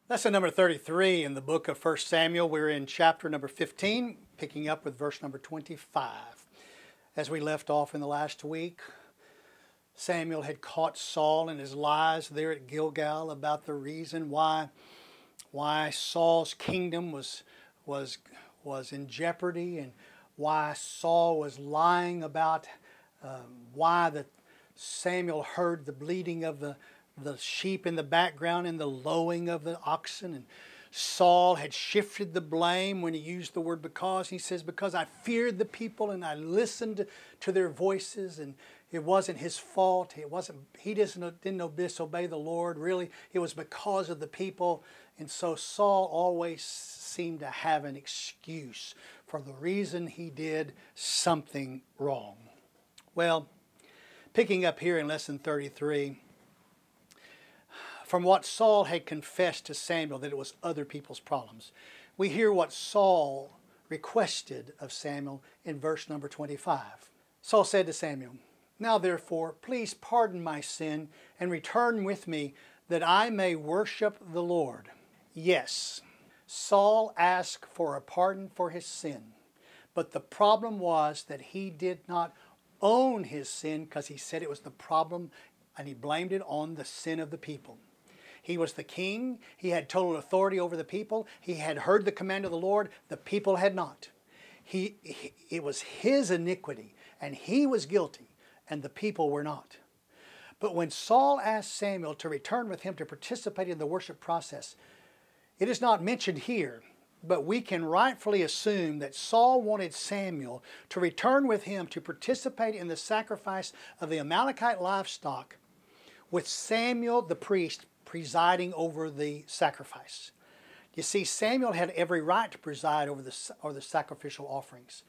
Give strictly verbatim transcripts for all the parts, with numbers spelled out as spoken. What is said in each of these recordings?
Lesson number thirty-three in the book of First Samuel. We're in chapter number fifteen, picking up with verse number twenty-five. As we left off in the last week, Samuel had caught Saul in his lies there at Gilgal about the reason why, why Saul's kingdom was, was, was in jeopardy, and why Saul was lying about um, why the Samuel heard the bleating of the the sheep in the background and the lowing of the oxen. And Saul had shifted the blame when he used the word because. He says, because I feared the people and I listened to their voices, and it wasn't his fault. It wasn't, he didn't, didn't disobey the Lord. Really, it was because of the people. And so Saul always seemed to have an excuse for the reason he did something wrong. Well, picking up here in lesson thirty-three, from what Saul had confessed to Samuel that it was other people's problems, we hear what Saul requested of Samuel in verse number twenty-five. Saul said to Samuel, now therefore, please pardon my sin and return with me that I may worship the Lord. Yes, Saul asked for a pardon for his sin, but the problem was that he did not own his sin because he said it was the problem, and he blamed it on the sin of the people. He was the king. He had total authority over the people. He had heard the command of the Lord. The people had not. He, he, it was his iniquity, and he was guilty, and the people were not. But when Saul asked Samuel to return with him to participate in the worship process, it is not mentioned here, but we can rightfully assume that Saul wanted Samuel to return with him to participate in the sacrifice of the Amalekite livestock, with Samuel the priest presiding over the sacrifice. You see, Samuel had every right to preside over the, over the sacrificial offerings.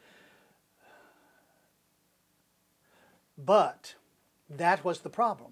But that was the problem.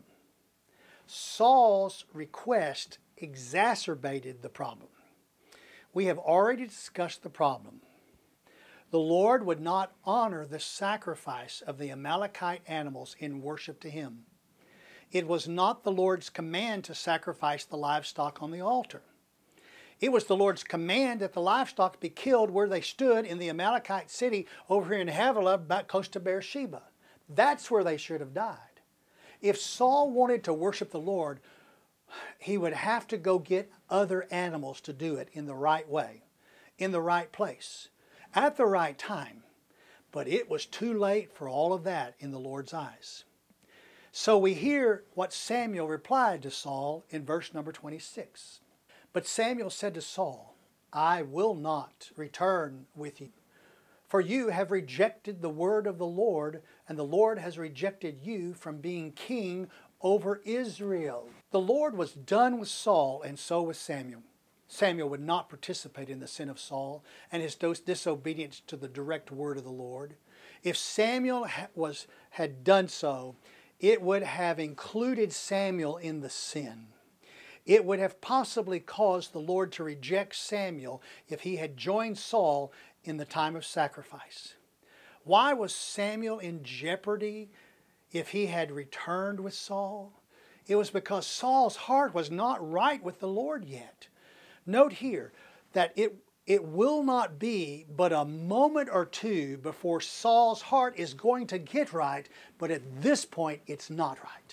Saul's request exacerbated the problem. We have already discussed the problem. The Lord would not honor the sacrifice of the Amalekite animals in worship to him. It was not the Lord's command to sacrifice the livestock on the altar. It was the Lord's command that the livestock be killed where they stood in the Amalekite city over here in Havilah, about close to Beersheba. That's where they should have died. If Saul wanted to worship the Lord, he would have to go get other animals to do it in the right way, in the right place, at the right time. But it was too late for all of that in the Lord's eyes. So we hear what Samuel replied to Saul in verse number twenty-six. But Samuel said to Saul, I will not return with you, for you have rejected the word of the Lord, and the Lord has rejected you from being king over Israel. The Lord was done with Saul, and so was Samuel. Samuel would not participate in the sin of Saul and his disobedience to the direct word of the Lord. If Samuel was, had done so, it would have included Samuel in the sin. It would have possibly caused the Lord to reject Samuel if he had joined Saul in the time of sacrifice. Why was Samuel in jeopardy if he had returned with Saul? It was because Saul's heart was not right with the Lord yet. Note here that it It will not be but a moment or two before Saul's heart is going to get right, but at this point it's not right.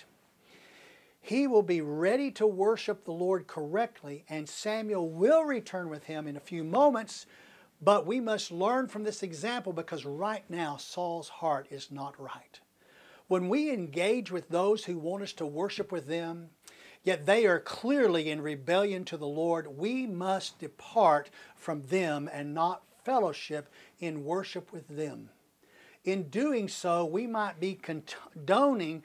He will be ready to worship the Lord correctly, and Samuel will return with him in a few moments, but we must learn from this example because right now Saul's heart is not right. When we engage with those who want us to worship with them, yet they are clearly in rebellion to the Lord, we must depart from them and not fellowship in worship with them. In doing so, we might be condoning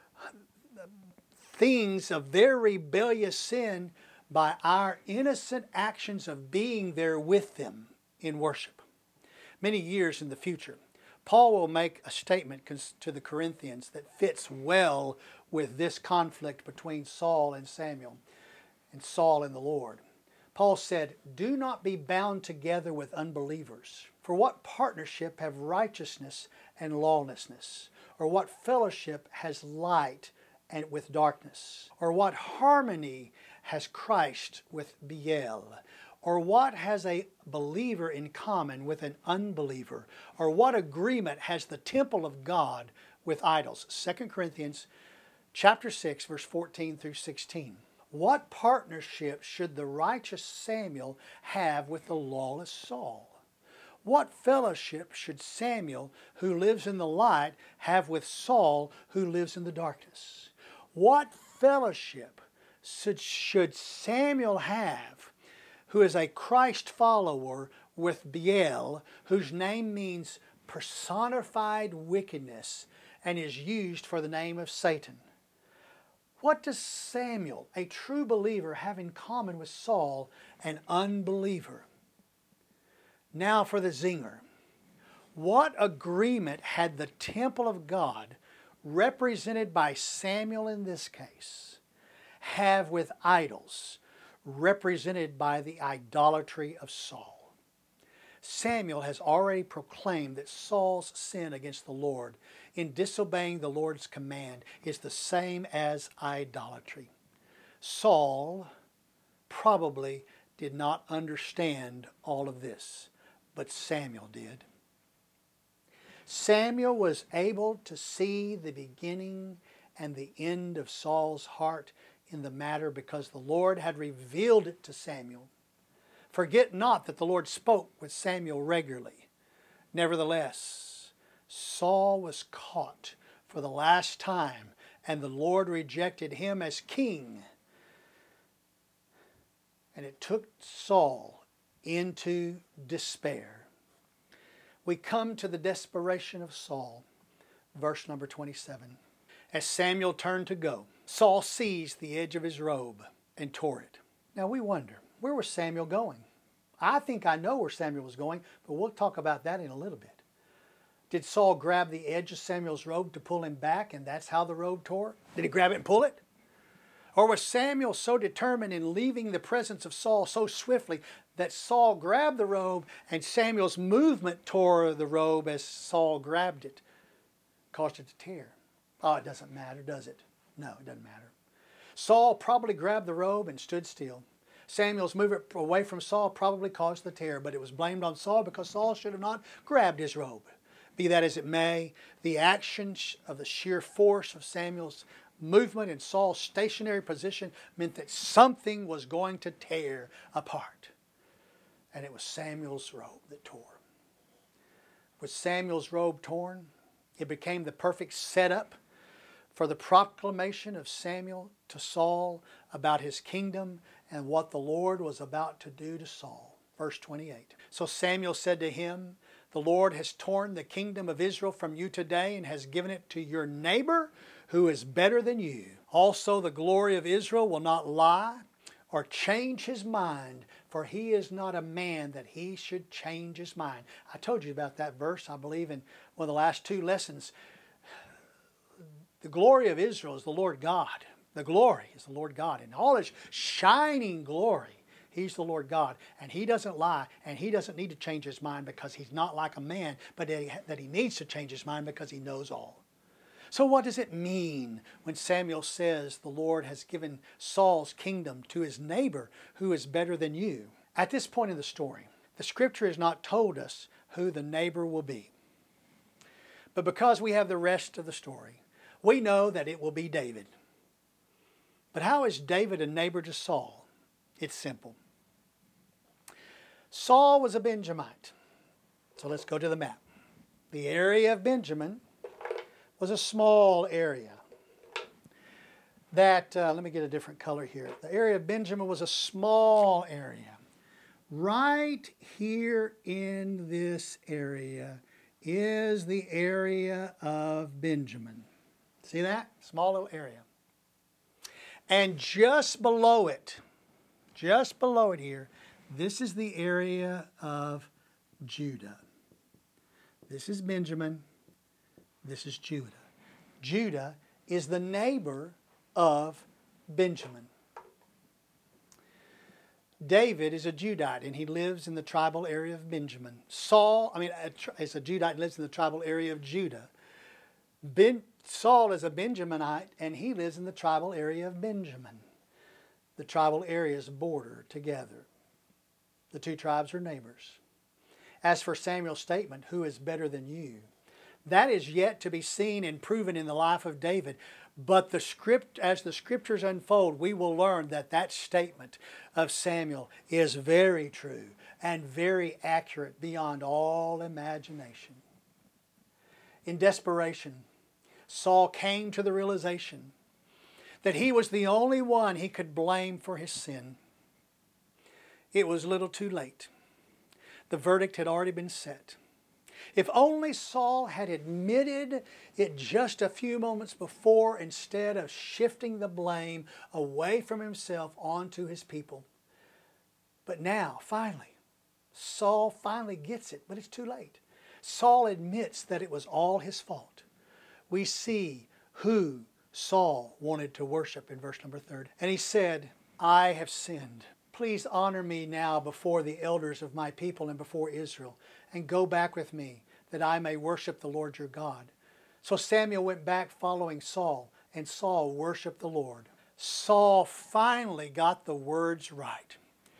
things of their rebellious sin by our innocent actions of being there with them in worship. Many years in the future, Paul will make a statement to the Corinthians that fits well with this conflict between Saul and Samuel, and Saul and the Lord. Paul said, do not be bound together with unbelievers. For what partnership have righteousness and lawlessness? Or what fellowship has light and with darkness? Or what harmony has Christ with Belial? Or what has a believer in common with an unbeliever? Or what agreement has the temple of God with idols? Second Corinthians chapter six, verse fourteen through sixteen. What partnership should the righteous Samuel have with the lawless Saul? What fellowship should Samuel, who lives in the light, have with Saul, who lives in the darkness? What fellowship should, should Samuel have, who is a Christ follower, with Belial, whose name means personified wickedness and is used for the name of Satan? What does Samuel, a true believer, have in common with Saul, an unbeliever? Now for the zinger. What agreement had the temple of God, represented by Samuel in this case, have with idols, represented by the idolatry of Saul? Samuel has already proclaimed that Saul's sin against the Lord in disobeying the Lord's command is the same as idolatry. Saul probably did not understand all of this, but Samuel did. Samuel was able to see the beginning and the end of Saul's heart in the matter because the Lord had revealed it to Samuel. Forget not that the Lord spoke with Samuel regularly. Nevertheless, Saul was caught for the last time, and the Lord rejected him as king. And it took Saul into despair. We come to the desperation of Saul, verse number twenty-seven. As Samuel turned to go, Saul seized the edge of his robe and tore it. Now we wonder, where was Samuel going? I think I know where Samuel was going, but we'll talk about that in a little bit. Did Saul grab the edge of Samuel's robe to pull him back, and that's how the robe tore? Did he grab it and pull it? Or was Samuel so determined in leaving the presence of Saul so swiftly that Saul grabbed the robe and Samuel's movement tore the robe as Saul grabbed it, caused it to tear? Oh, it doesn't matter, does it? No, it doesn't matter. Saul probably grabbed the robe and stood still. Samuel's movement away from Saul probably caused the tear, but it was blamed on Saul because Saul should have not grabbed his robe. Be that as it may, the action of the sheer force of Samuel's movement in Saul's stationary position meant that something was going to tear apart. And it was Samuel's robe that tore. With Samuel's robe torn, it became the perfect setup for the proclamation of Samuel to Saul about his kingdom and what the Lord was about to do to Saul. Verse twenty-eight. So Samuel said to him, "The Lord has torn the kingdom of Israel from you today and has given it to your neighbor who is better than you. Also the glory of Israel will not lie or change his mind, for he is not a man that he should change his mind." I told you about that verse, I believe, in one of the last two lessons. The glory of Israel is the Lord God. The glory is the Lord God. In all his shining glory, he's the Lord God. And he doesn't lie, and he doesn't need to change his mind because he's not like a man, but that he, that he needs to change his mind because he knows all. So what does it mean when Samuel says the Lord has given Saul's kingdom to his neighbor who is better than you? At this point in the story, the scripture has not told us who the neighbor will be. But because we have the rest of the story, we know that it will be David. But how is David a neighbor to Saul? It's simple. Saul was a Benjamite. So let's go to the map. The area of Benjamin was a small area. That, uh, let me get a different color here. The area of Benjamin was a small area. Right here in this area is the area of Benjamin. See that? Small little area. And just below it, just below it here, this is the area of Judah. This is Benjamin. This is Judah. Judah is the neighbor of Benjamin. David is a Judite, and he lives in the tribal area of Benjamin. Saul, I mean, is a Judite and lives in the tribal area of Judah. Ben, Saul is a Benjaminite, and he lives in the tribal area of Benjamin. The tribal areas border together. The two tribes are neighbors. As for Samuel's statement, who is better than you? That is yet to be seen and proven in the life of David. But the script, as the scriptures unfold, we will learn that that statement of Samuel is very true and very accurate beyond all imagination. In desperation, Saul came to the realization that he was the only one he could blame for his sin. It was a little too late. The verdict had already been set. If only Saul had admitted it just a few moments before instead of shifting the blame away from himself onto his people. But now, finally, Saul finally gets it, but it's too late. Saul admits that it was all his fault. We see who Saul wanted to worship in verse number thirty. And he said, I have sinned. Please honor me now before the elders of my people and before Israel, and go back with me, that I may worship the Lord your God. So Samuel went back following Saul, and Saul worshiped the Lord. Saul finally got the words right.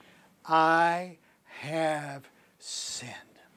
I have sinned.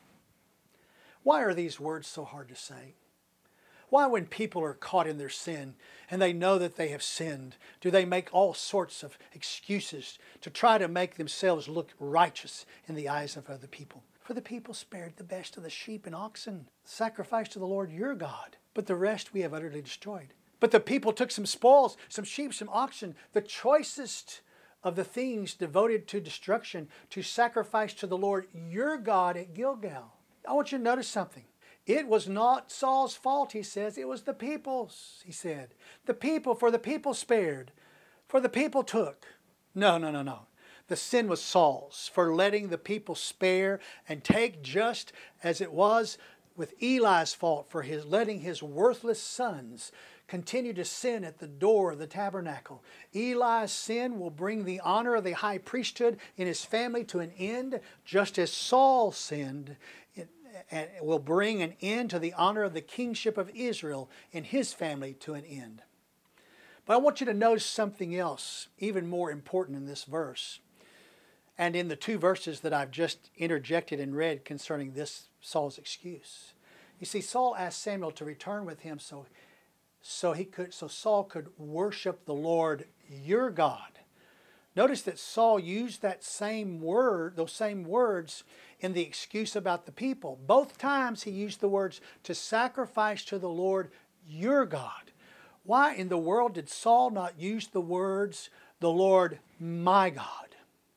Why are these words so hard to say? Why, when people are caught in their sin and they know that they have sinned, do they make all sorts of excuses to try to make themselves look righteous in the eyes of other people? For the people spared the best of the sheep and oxen, sacrificed to the Lord your God, but the rest we have utterly destroyed. But the people took some spoils, some sheep, some oxen, the choicest of the things devoted to destruction, to sacrifice to the Lord your God at Gilgal. I want you to notice something. It was not Saul's fault, he says. It was the people's, he said. The people, for the people spared, for the people took. No, no, no, no. The sin was Saul's for letting the people spare and take, just as it was with Eli's fault for his letting his worthless sons continue to sin at the door of the tabernacle. Eli's sin will bring the honor of the high priesthood in his family to an end, just as Saul sinned, and will bring an end to the honor of the kingship of Israel in his family to an end. But I want you to notice something else, even more important in this verse, and in the two verses that I've just interjected and read concerning this Saul's excuse. You see, Saul asked Samuel to return with him so, so he could, so Saul could worship the Lord your God. Notice that Saul used that same word, those same words in the excuse about the people. Both times he used the words to sacrifice to the Lord your God. Why in the world did Saul not use the words the Lord my God?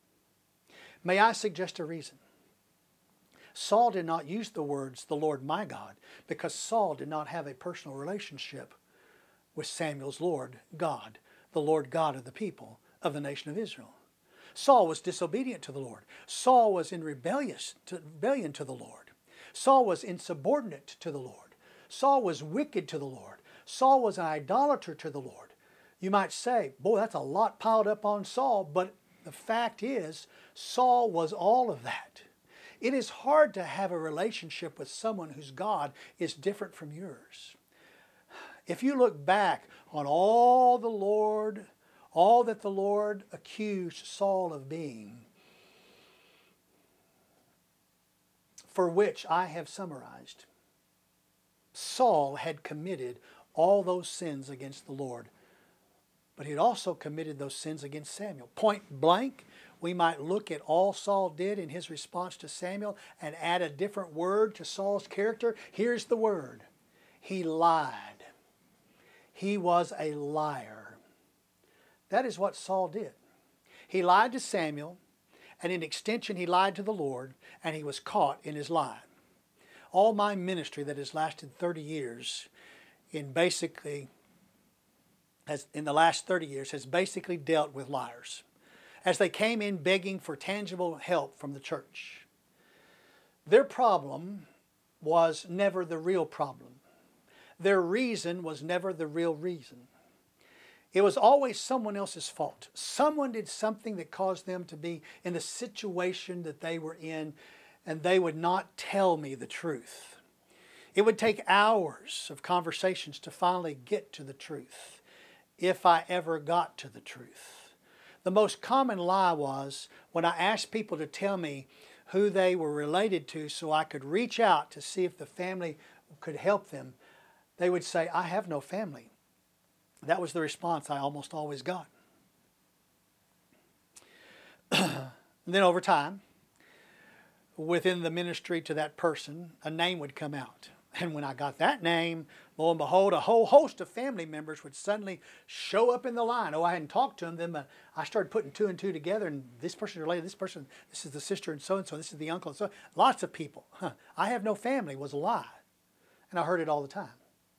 May I suggest a reason? Saul did not use the words the Lord my God because Saul did not have a personal relationship with Samuel's Lord God, the Lord God of the people of the nation of Israel. Saul was disobedient to the Lord. Saul was in rebellious to, rebellion to the Lord. Saul was insubordinate to the Lord. Saul was wicked to the Lord. Saul was an idolater to the Lord. You might say, boy, that's a lot piled up on Saul, but the fact is, Saul was all of that. It is hard to have a relationship with someone whose God is different from yours. If you look back on all the Lord All that the Lord accused Saul of being, for which I have summarized, Saul had committed all those sins against the Lord, but he had also committed those sins against Samuel. Point blank, we might look at all Saul did in his response to Samuel and add a different word to Saul's character. Here's the word. He lied. He was a liar. That is what Saul did. He lied to Samuel, and in extension he lied to the Lord, and he was caught in his lie. All my ministry that has lasted thirty years, in basically, has, in the last thirty years, has basically dealt with liars, as they came in begging for tangible help from the church. Their problem was never the real problem. Their reason was never the real reason. It was always someone else's fault. Someone did something that caused them to be in the situation that they were in, and they would not tell me the truth. It would take hours of conversations to finally get to the truth, if I ever got to the truth. The most common lie was when I asked people to tell me who they were related to so I could reach out to see if the family could help them, they would say, I have no family. That was the response I almost always got. And then over time, within the ministry to that person, a name would come out. And when I got that name, lo and behold, a whole host of family members would suddenly show up in the line. Oh, I hadn't talked to them. Then I started putting two and two together, and this person related to this person. This is the sister and so-and-so. This is the uncle and so. Lots of people. Huh. I have no family was a lie. And I heard it all the time.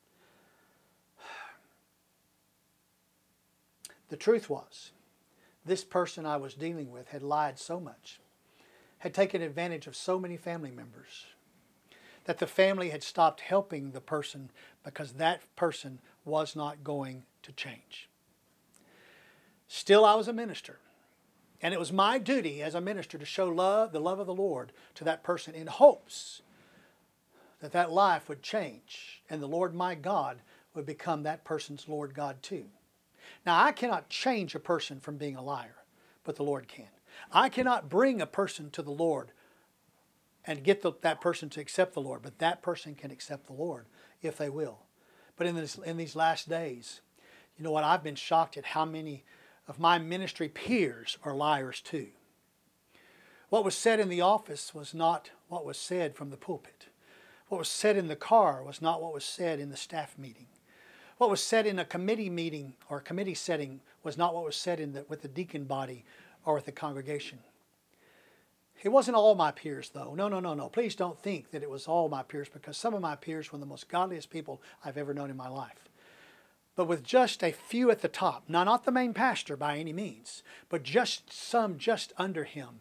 The truth was, this person I was dealing with had lied so much, had taken advantage of so many family members, that the family had stopped helping the person because that person was not going to change. Still, I was a minister, and it was my duty as a minister to show love, the love of the Lord, to that person in hopes that that life would change and the Lord my God would become that person's Lord God too. Now, I cannot change a person from being a liar, but the Lord can. I cannot bring a person to the Lord and get the, that person to accept the Lord, but that person can accept the Lord if they will. But in, this, in these last days, you know what, I've been shocked at how many of my ministry peers are liars too. What was said in the office was not what was said from the pulpit. What was said in the car was not what was said in the staff meeting. What was said in a committee meeting or committee setting was not what was said in the, with the deacon body or with the congregation. It wasn't all my peers, though. No, no, no, no. Please don't think that it was all my peers, because some of my peers were the most godliest people I've ever known in my life. But with just a few at the top, now not the main pastor by any means, but just some just under him.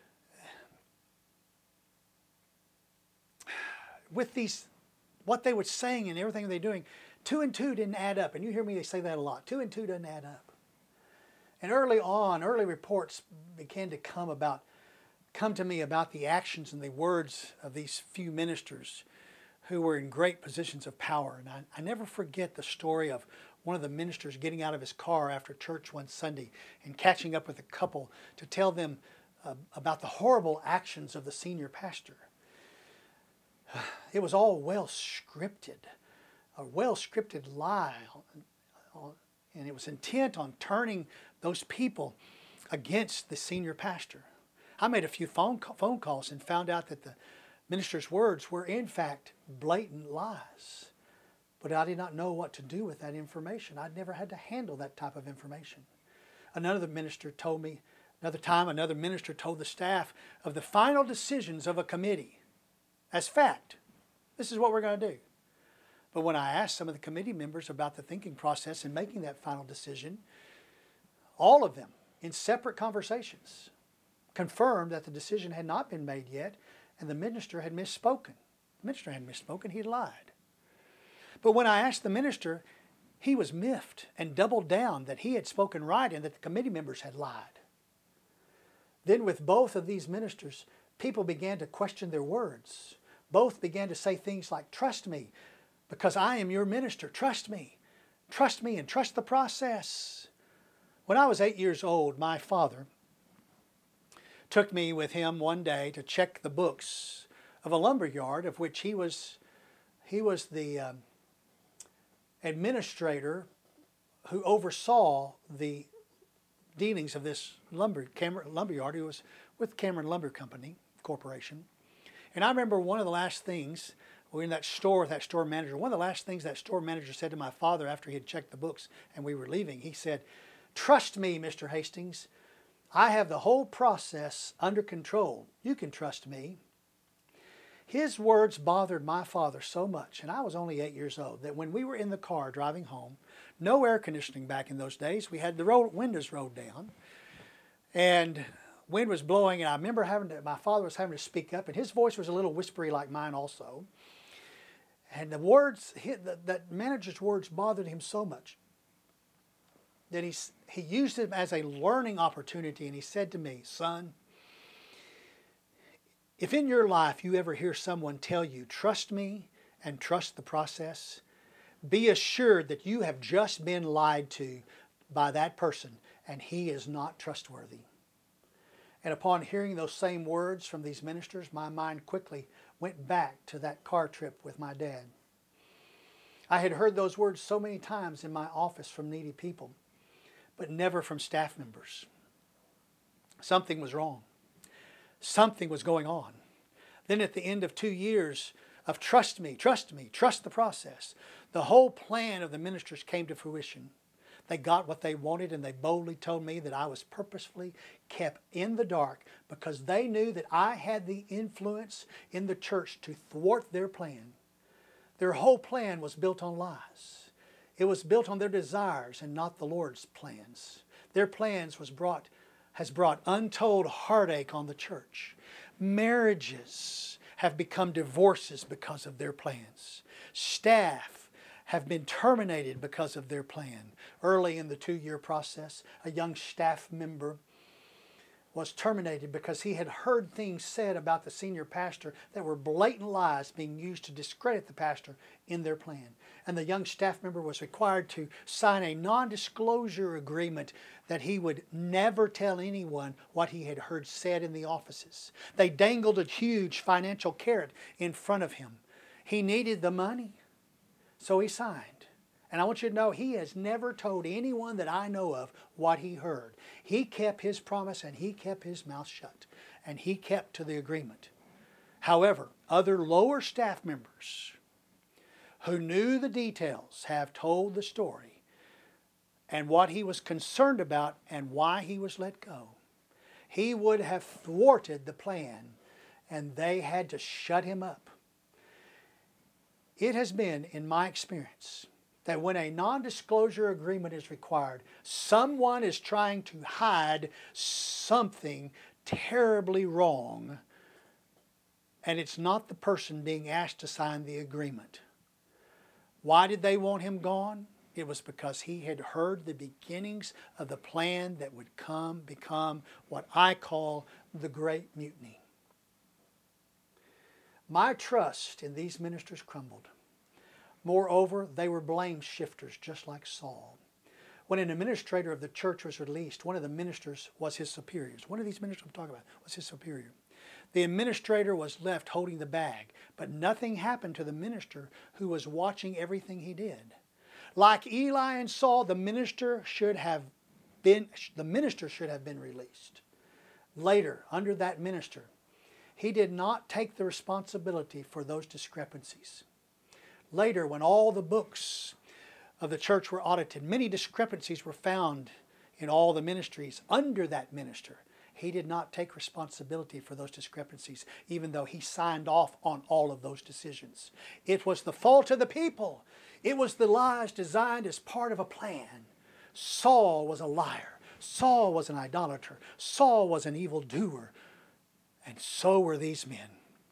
With these, what they were saying and everything they were doing, two and two didn't add up. And you hear me say that a lot. Two and two doesn't add up. And early on, early reports began to come about, come to me about the actions and the words of these few ministers who were in great positions of power. And I, I never forget the story of one of the ministers getting out of his car after church one Sunday and catching up with a couple to tell them uh, about the horrible actions of the senior pastor. It was all well scripted, a well scripted lie, and it was intent on turning those people against the senior pastor. I made a few phone phone calls and found out that the minister's words were in fact blatant lies. But I did not know what to do with that information. I'd never had to handle that type of information. Another minister told me, another time another minister told the staff of the final decisions of a committee as fact. This is what we're going to do. But when I asked some of the committee members about the thinking process in making that final decision, all of them, in separate conversations, confirmed that the decision had not been made yet and the minister had misspoken. The minister hadn't misspoken, he had lied. But when I asked the minister, he was miffed and doubled down that he had spoken right and that the committee members had lied. Then with both of these ministers, people began to question their words. Both began to say things like, trust me, because I am your minister. Trust me. Trust me and trust the process. When I was eight years old, my father took me with him one day to check the books of a lumber yard of which he was, he was the um, administrator who oversaw the dealings of this lumber, Cameron, lumber yard. He was with Cameron Lumber Company Corporation. And I remember one of the last things, we were in that store with that store manager, one of the last things that store manager said to my father after he had checked the books and we were leaving, he said, trust me, Mister Hastings, I have the whole process under control. You can trust me. His words bothered my father so much, and I was only eight years old, that when we were in the car driving home, no air conditioning back in those days, we had the roll, windows rolled down, and wind was blowing, and I remember having to, my father was having to speak up, and his voice was a little whispery like mine also. And the words, that, that manager's words bothered him so much that he, he used it as a learning opportunity, and he said to me, son, if in your life you ever hear someone tell you, trust me and trust the process, be assured that you have just been lied to by that person, and he is not trustworthy. And upon hearing those same words from these ministers, my mind quickly went back to that car trip with my dad. I had heard those words so many times in my office from needy people, but never from staff members. Something was wrong. Something was going on. Then at the end of two years of trust me, trust me, trust the process, the whole plan of the ministers came to fruition. They got what they wanted, and they boldly told me that I was purposefully kept in the dark because they knew that I had the influence in the church to thwart their plan. Their whole plan was built on lies. It was built on their desires and not the Lord's plans. Their plans was brought, has brought untold heartache on the church. Marriages have become divorces because of their plans. Staff have been terminated because of their plan. Early in the two-year process, a young staff member was terminated because he had heard things said about the senior pastor that were blatant lies being used to discredit the pastor in their plan. And the young staff member was required to sign a non-disclosure agreement that he would never tell anyone what he had heard said in the offices. They dangled a huge financial carrot in front of him. He needed the money, so he signed. And I want you to know, he has never told anyone that I know of what he heard. He kept his promise and he kept his mouth shut. And he kept to the agreement. However, other lower staff members who knew the details have told the story and what he was concerned about and why he was let go. He would have thwarted the plan and they had to shut him up. It has been, in my experience, that when a non-disclosure agreement is required, someone is trying to hide something terribly wrong, and it's not the person being asked to sign the agreement. Why did they want him gone? It was because he had heard the beginnings of the plan that would come become what I call the Great Mutiny. My trust in these ministers crumbled. Moreover, they were blame shifters just like Saul. When an administrator of the church was released, one of the ministers was his superiors. One of these ministers I'm talking about was his superior. The administrator was left holding the bag, but nothing happened to the minister who was watching everything he did. Like Eli and Saul, the minister should have been, the minister should have been released. Later, under that minister, he did not take the responsibility for those discrepancies. Later, when all the books of the church were audited, many discrepancies were found in all the ministries under that minister. He did not take responsibility for those discrepancies, even though he signed off on all of those decisions. It was the fault of the people. It was the lies designed as part of a plan. Saul was a liar. Saul was an idolater. Saul was an evildoer. And so were these men.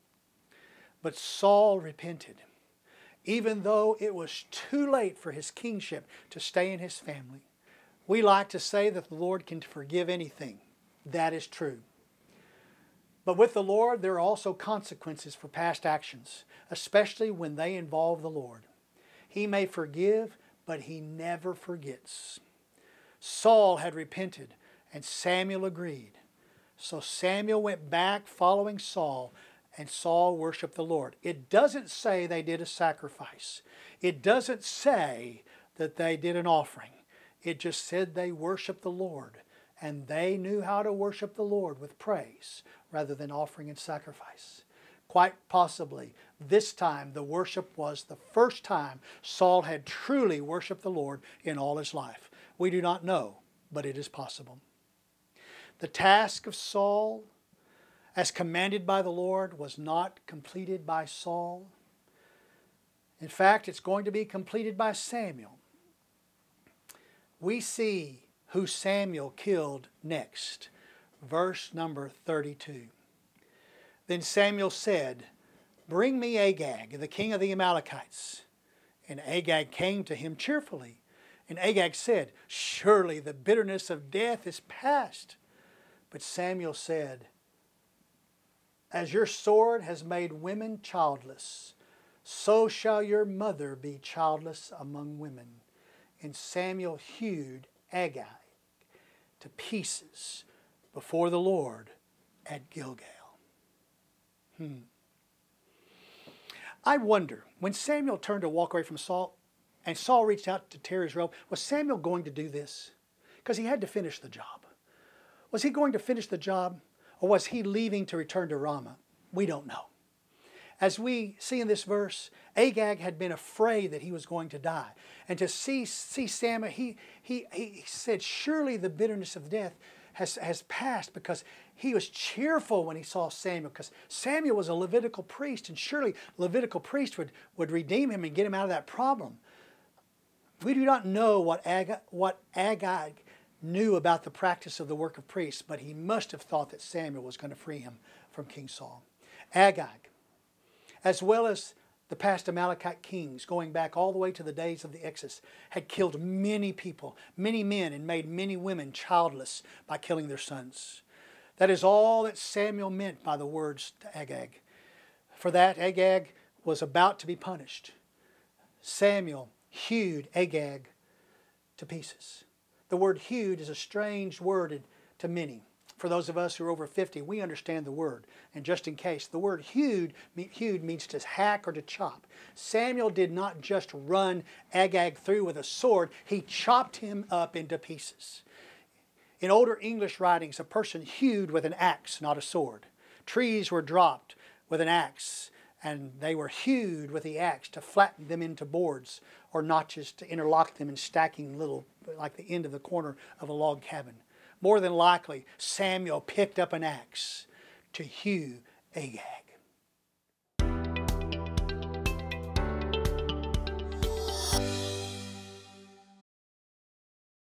But Saul repented. Even though it was too late for his kingship to stay in his family. We like to say that the Lord can forgive anything. That is true. But with the Lord, there are also consequences for past actions, especially when they involve the Lord. He may forgive, but he never forgets. Saul had repented, and Samuel agreed. So Samuel went back following Saul, and Saul worshiped the Lord. It doesn't say they did a sacrifice. It doesn't say that they did an offering. It just said they worshiped the Lord. And they knew how to worship the Lord with praise rather than offering and sacrifice. Quite possibly, this time the worship was the first time Saul had truly worshiped the Lord in all his life. We do not know, but it is possible. The task of Saul, as commanded by the Lord, was not completed by Saul. In fact, it's going to be completed by Samuel. We see who Samuel killed next. Verse number thirty-two. Then Samuel said, "Bring me Agag, the king of the Amalekites." And Agag came to him cheerfully. And Agag said, "Surely the bitterness of death is past." But Samuel said, "As your sword has made women childless, so shall your mother be childless among women." And Samuel hewed Agag to pieces before the Lord at Gilgal. Hmm. I wonder, when Samuel turned to walk away from Saul and Saul reached out to tear his robe, was Samuel going to do this? Because he had to finish the job. Was he going to finish the job, or was he leaving to return to Ramah? We don't know. As we see in this verse, Agag had been afraid that he was going to die. And to see, see Samuel, he, he, he said, surely the bitterness of death has, has passed, because he was cheerful when he saw Samuel, because Samuel was a Levitical priest, and surely Levitical priest would, would redeem him and get him out of that problem. We do not know what, Ag, what Agag knew about the practice of the work of priests, but he must have thought that Samuel was going to free him from King Saul. Agag, as well as the past Amalekite kings, going back all the way to the days of the Exodus, had killed many people, many men, and made many women childless by killing their sons. That is all that Samuel meant by the words to Agag. For that, Agag was about to be punished. Samuel hewed Agag to pieces. The word hewed is a strange word to many. For those of us who are over fifty, we understand the word. And just in case, the word hewed, hewed means to hack or to chop. Samuel did not just run Agag through with a sword. He chopped him up into pieces. In older English writings, a person hewed with an axe, not a sword. Trees were dropped with an axe, and they were hewed with the axe to flatten them into boards or notches to interlock them in stacking little, like the end of the corner of a log cabin. More than likely, Samuel picked up an axe to hew Agag.